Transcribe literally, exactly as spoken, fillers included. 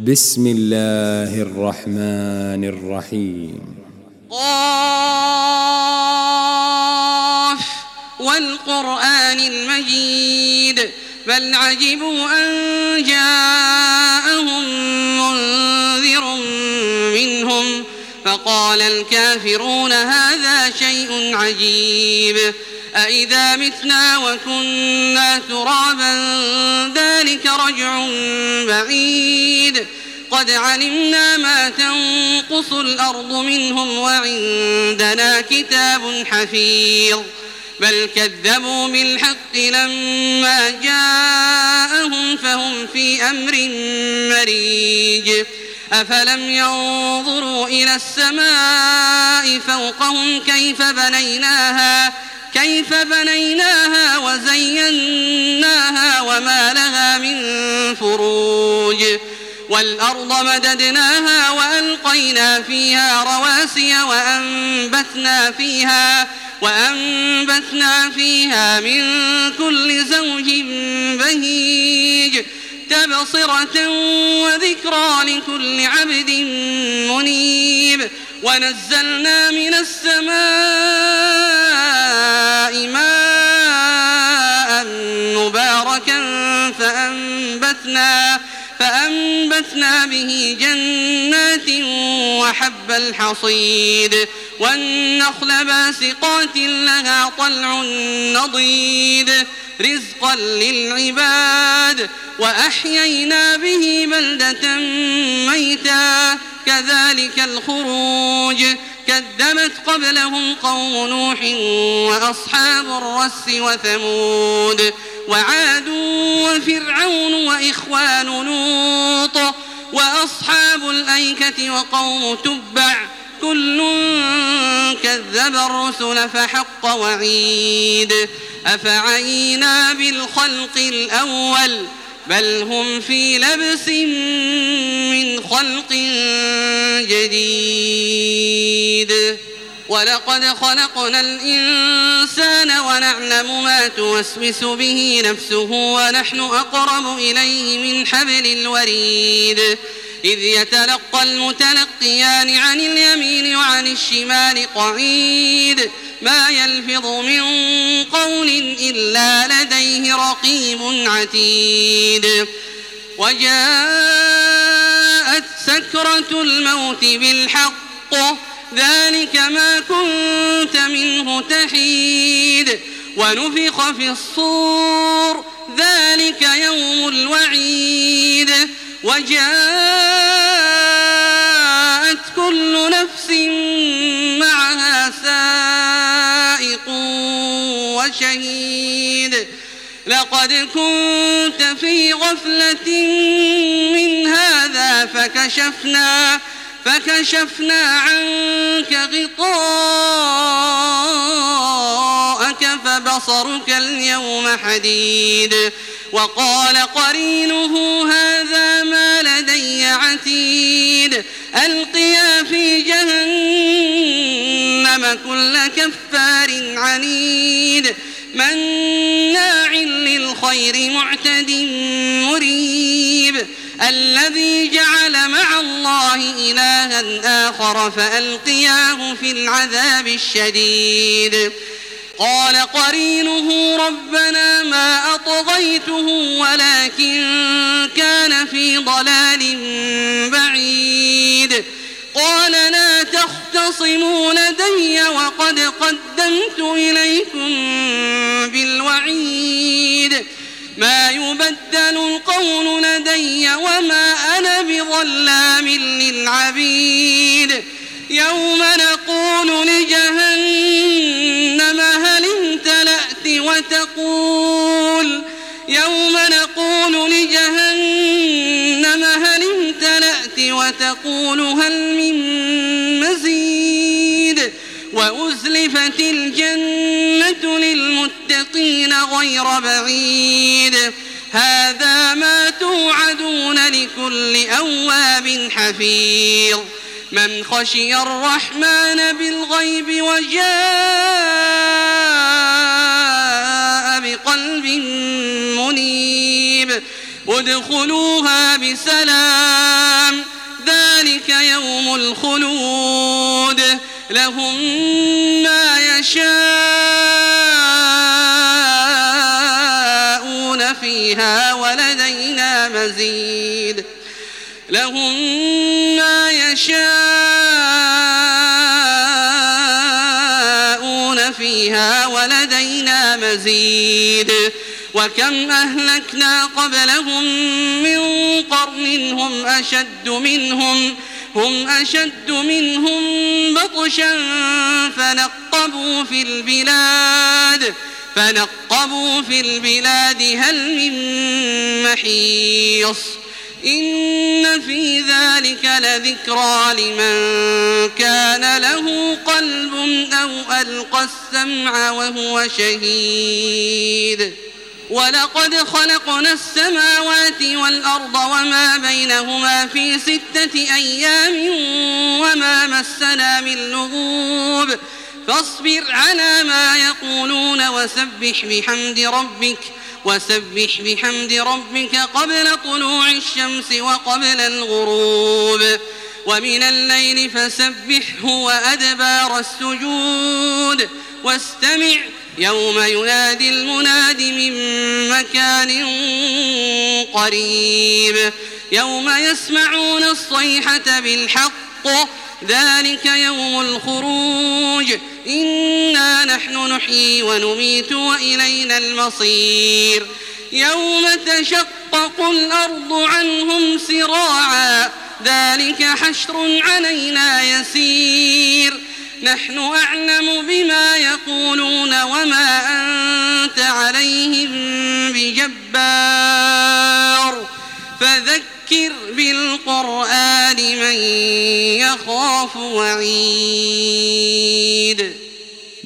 بسم الله الرحمن الرحيم. قاف والقرآن المجيد بل عجبوا أن جاءهم منذر منهم فقال الكافرون هذا شيء عجيب أإذا متنا وكنا ترابا ذلك رجع بعيد قد علمنا ما تنقص الأرض منهم وعندنا كتاب حفيظ بل كذبوا بالحق لما جاءهم فهم في أمر مريج أفلم ينظروا إلى السماء فوقهم كيف بنيناها كيف بنيناها وزيناها وما لها من فروج والأرض مددناها وألقينا فيها رواسي وأنبتنا فيها وأنبتنا فيها من كل زوج بهيج تبصرة وذكرى لكل عبد منيب ونزلنا من السماء ماء مباركا فأنبتنا فأنبتنا به جنات وحب الحصيد والنخل باسقات لها طلع نضيد رزقا للعباد وأحيينا به بلدة ميتا كذلك الخروج كذبت قبلهم قوم نوح وأصحاب الرس وثمود وعاد وفرعون وإخوان لوط وأصحاب الأيكة وقوم تبع كل كذب الرسل فحق وعيد أفعينا بالخلق الأول بل هم في لبس من خلق جديد ولقد خلقنا الإنسان ونعلم ما توسوس به نفسه ونحن أقرب إليه من حبل الوريد إذ يتلقى المتلقيان عن اليمين وعن الشمال قعيد ما يلفظ من قول إلا لديه رقيب عتيد وجاءت سكرة الموت بالحق ذلك ما كنت منه تحيد ونفخ في الصور ذلك يوم الوعيد وجاءت كل نفس معها سائق وشهيد لقد كنت في غفلة من هذا فكشفنا فكشفنا عنك غطاءك فبصرك اليوم حديد وقال قرينه هذا ما لدي عتيد ألقيا في جهنم كل كفار عنيد مناع للخير معتد مريب الذي جعل مع الله إلها آخر فألقياه في العذاب الشديد قال قرينه ربنا ما أطغيته ولكن كان في ضلال بعيد قال لا تختصموا لدي وقد قدمت إليكم بالوعيد ما يبدل القول لدي وما أنا بظلام للعبيد يوم نقول لجهنم هل امتلأت وتقول يوم نقول لجهنم هل امتلأت وتقول هل من مزيد وأزلفت الجنة للمتقين غير بعيد هذا ما توعدون لكل أواب حفيظ من خشي الرحمن بالغيب وجاء بقلب منيب ادخلوها بسلام يوم الخلود لهم ما يشاءون فيها ولدينا مزيد لهم ما يشاءون فيها ولدينا مزيد وكم أهلكنا قبلهم من قرن هم أشد منهم هم أشد منهم بطشا فنقبوا في البلاد فنقبوا في البلاد هل من محيص إن في ذلك لذكرى لمن كان له قلب أو ألقى السمع وهو شهيد ولقد خلقنا السماوات والأرض وما بينهما في ستة أيام وما مسنا من لغوب فاصبر على ما يقولون وسبح بحمد ربك وسبح بحمد ربك قبل طلوع الشمس وقبل الغروب ومن الليل فسبحه وأدبار السجود واستمع يوم ينادي المناد من مكان قريب يوم يسمعون الصيحة بالحق ذلك يوم الخروج إنا نحن نحيي ونميت وإلينا المصير يوم تشقق الأرض عنهم سراعا ذلك حشر علينا يسير نحن أعلم بما يقولون وما أنت عليهم بجبار فذكر بالقرآن من يخاف وعيد